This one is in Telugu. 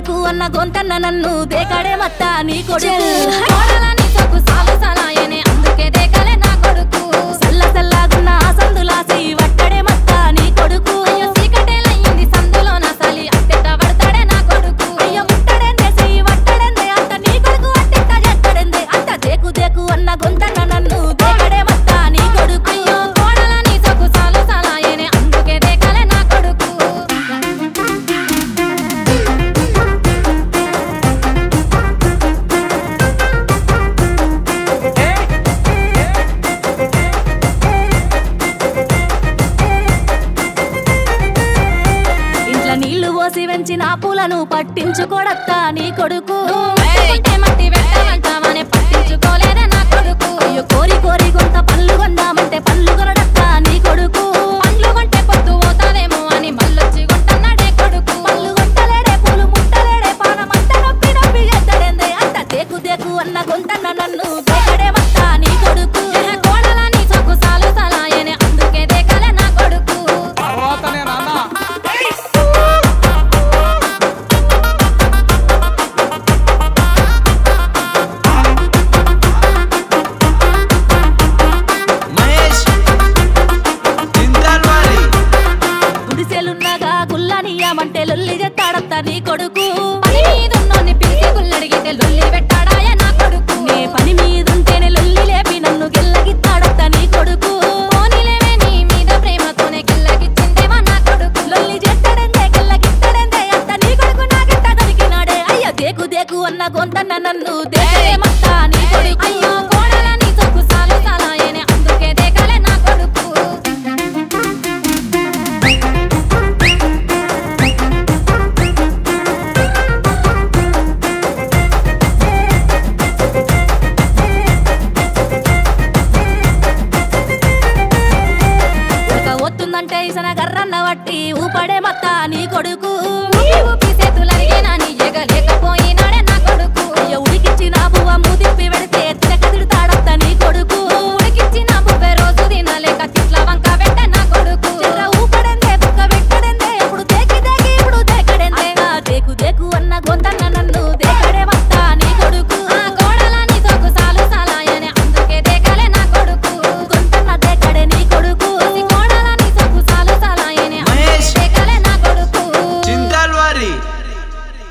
దేకు అన్న గొంతన్న నన్ను దేకడే మత్త నీ కొడుకు కోడలని సొక్కు సాలు సలాయనే అందుకే దేకలే నా కొడుకు సల్ల సల్లాగున్న ఆ సందులా చెయ్యి వట్టడే మత్త నీ కొడుకు అయ్యో సీకటేలయ్యింది సందులో నా సలి అట్టెట్ట పడతాడే నా కొడుకు అయ్యో ముట్టడెందే చెయ్యి వట్టడెందే అంత నీ కొడుకు అట్టెట్ట చేస్తాడెందే అంత దేకు దేకు అన్న గొంతన్న నన్ను దేకడే మత్త నీ కొడుకు అయ్యో కోడలని సొక్కు సాలు సలాయనే అందుకే దేకలే నా కొడుకు నీళ్లు పోసి వెంచిన పూలను పట్టించుకోడత్తా నీ కొడుకు మట్టి పెట్టమంటామని పట్టించుకోలేదే నా కొడుకు అయ్యో కోరి కోరి కొంత పళ్ళు కొందామంటే పళ్ళు కొనడత్తా నీ కొడుకు పండ్లు కొంటే పొద్దు పోతాదేమో అని మళ్ళొచ్చి కొంటన్నాడే కొడుకు పళ్ళు కొంటలేడే పూలు ముట్టలేడే పానమంత నొప్పి నొప్పి చేస్తాడేందే అంత దేకు దేకు అన్న గొంతన్న నన్ను దేకడే మత్తా నీ కొడుకు కోడలని సొక్కు సాలు సలాయనే అందుకే దేకలే నా కొడుకు గుడిసెలున్నగా గుల్లనియమంటే లొల్లి చెత్తాడత్తా నీ కొడుకు పని మీదున్నోని పిలిచి గుల్లడిగితే లొల్లి పెట్టాడాయ నా కొడుకు నే పని మీదుంటేనే లొల్లి లేపి నన్ను గెల్లగిత్తాడత్తా నీ కొడుకు పోనీలేవే నీ మీద ప్రేమతోనే గెల్లగిచ్చిందేవా నా కొడుకు లొల్లి చేస్తాడందే గెల్లగిత్తాడందే అంత నీ కొడుకు నాకెట్ట దొరికినాడే అయ్యో దేకు దేకు అన్న గొంతన్న నన్ను దేకలే మత్తా నీ కొడుకు అయ్యో కోడలని సొక్కు సాలు సలాయనే అందుకే దేకలే నా కొడుకు వస్తుందంటే ఇసన గర్రన్న వట్టి ఊపడే మత్త